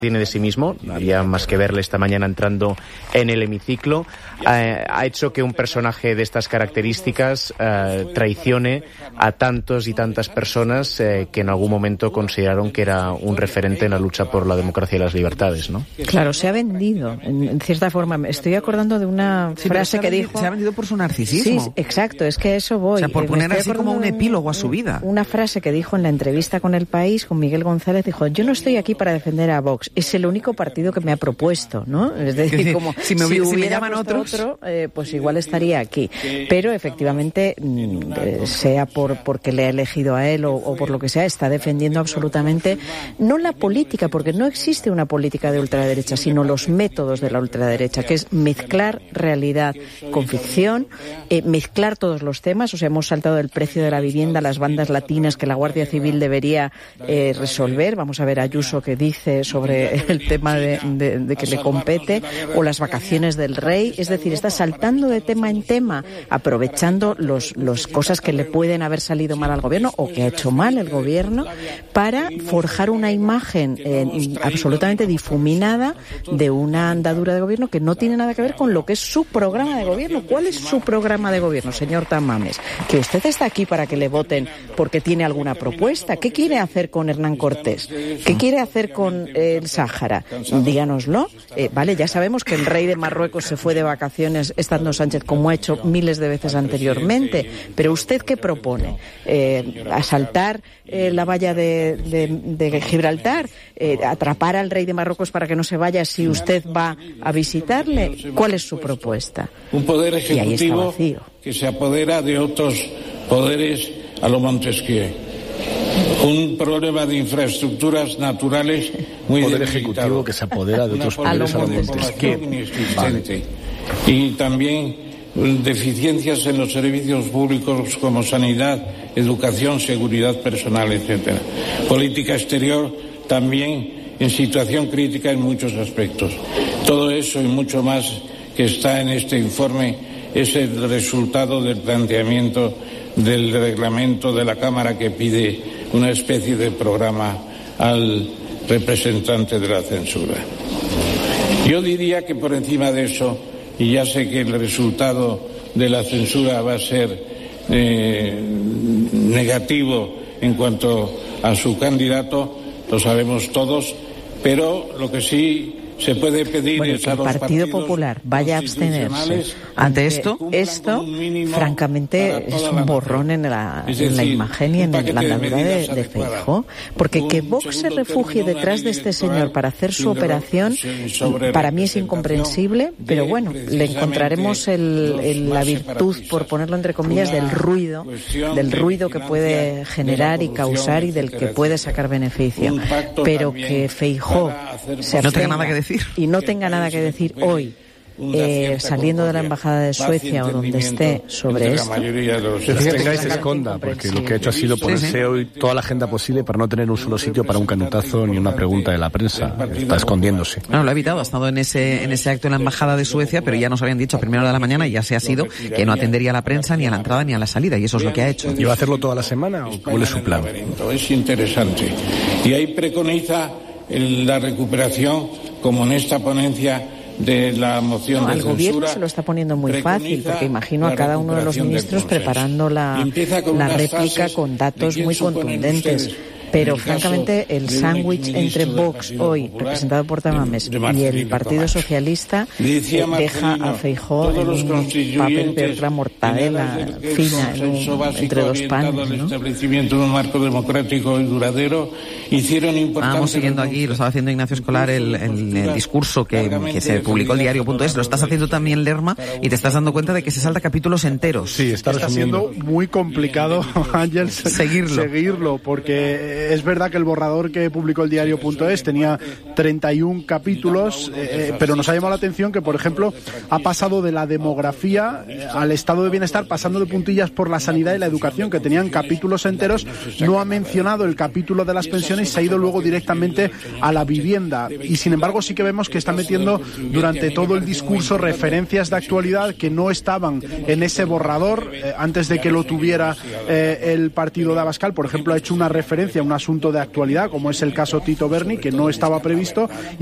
tiene de sí mismo, no había más que verle esta mañana entrando en el hemiciclo, ha hecho que un personaje de estas características traicione a tantos y tantas personas que en algún momento consideraron que era un referente en la lucha por la democracia y las libertades, ¿no? Claro, se ha vendido, en cierta forma. Me estoy acordando de una frase que dijo... Se ha vendido por su narcisismo. Sí, exacto, es que a eso voy. O sea, por poner así como un epílogo a su vida. Una frase que dijo en la entrevista con El País, con Miguel González, dijo: yo no estoy aquí para defender a Vox, es el único partido que me ha propuesto, ¿no? Es decir, como si me llaman otros, pues igual estaría aquí. Pero efectivamente, sea porque le ha elegido a él o por lo que sea, está defendiendo absolutamente no la política, porque no existe una política de ultraderecha, sino los métodos de la ultraderecha, que es mezclar realidad con ficción, mezclar todos los temas. O sea, hemos saltado el precio de la vivienda, las bandas latinas que la Guardia Civil debería resolver. Vamos a ver a Ayuso qué dice sobre el tema de que le compete, o las vacaciones del rey. Es decir, está saltando de tema en tema, aprovechando los cosas que le pueden haber salido mal al gobierno o que ha hecho mal el gobierno, para forjar una imagen absolutamente difuminada de una andadura de gobierno que no tiene nada que ver con lo que es su programa de gobierno. ¿Cuál es su programa de gobierno, señor Tamames? Que usted está aquí para que le voten porque tiene alguna propuesta. ¿Qué quiere hacer con Hernán Cortés? ¿Qué quiere hacer con el Sáhara? Díganoslo. Vale, ya sabemos que el rey de Marruecos se fue de vacaciones estando Sánchez, como ha hecho miles de veces anteriormente. Pero ¿usted qué propone? ¿Asaltar la valla de Gibraltar? ¿Atrapar al rey de Marruecos para que no se vaya si usted va a visitarle? ¿Cuál es su propuesta? Un poder ejecutivo, y ahí está vacío, que se apodera de otros poderes a lo Montesquieu. Un problema de infraestructuras naturales muy poder ejecutivo que se apodera de otros poderes a lo Montesquieu. Vale. Y también deficiencias en los servicios públicos como sanidad, educación, seguridad personal, etcétera. Política exterior también en situación crítica en muchos aspectos. Todo eso y mucho más que está en este informe es el resultado del planteamiento del reglamento de la Cámara, que pide una especie de programa al representante de la censura. Yo diría que por encima de eso, y ya sé que el resultado de la censura va a ser negativo en cuanto a su candidato, lo sabemos todos, pero lo que sí se puede pedir es a el Partido Popular vaya a abstenerse ante esto, francamente, es un borrón en la imagen y en la andadura de Feijóo, porque que Vox se refugie detrás de este señor para hacer su operación, para mí es incomprensible, pero bueno, le encontraremos la virtud, por ponerlo entre comillas, del ruido que puede generar y causar y del que puede sacar beneficio. Pero que Feijóo no tenga nada que decir y no tenga nada que decir hoy, saliendo de la embajada de Suecia o donde esté, sobre esto. Que se esconda, porque lo que ha hecho ha sido ponerse hoy toda la agenda posible para no tener un solo sitio para un canutazo ni una pregunta de la prensa. Está escondiéndose. No, lo ha evitado, ha estado en ese acto en la embajada de Suecia, pero ya nos habían dicho a primera hora de la mañana, y ya se ha sido, que no atendería a la prensa ni a la entrada ni a la salida, y eso es lo que ha hecho. ¿Y va a hacerlo toda la semana o cuál es su plan? Es interesante. Y ahí preconiza la recuperación, como en esta ponencia de la moción de censura. Al gobierno se lo está poniendo muy fácil, porque imagino a cada uno de los ministros preparando la réplica con datos muy contundentes. Pero francamente el sándwich entre Vox hoy, representado por Tamames, y el Partido Socialista deja a Feijóo en un papel peor que la mortadela fina entre dos panes, ¿no? El establecimiento de un marco democrático y duradero hicieron importante... Vamos siguiendo aquí, lo estaba haciendo Ignacio Escolar, el discurso que se publicó el diario.es, lo estás haciendo también, Lerma, y te estás dando cuenta de que se salta capítulos enteros. Sí, está siendo muy complicado, Ángel, seguirlo, porque es verdad que el borrador que publicó el diario.es tenía 31 capítulos, pero nos ha llamado la atención que, por ejemplo, ha pasado de la demografía al estado de bienestar, pasando de puntillas por la sanidad y la educación, que tenían capítulos enteros. No ha mencionado el capítulo de las pensiones y se ha ido luego directamente a la vivienda. Y sin embargo sí que vemos que está metiendo durante todo el discurso referencias de actualidad que no estaban en ese borrador antes de que lo tuviera el partido de Abascal. Por ejemplo, ha hecho una referencia a un asunto de actualidad, como es el caso Tito Berni, que no estaba previsto.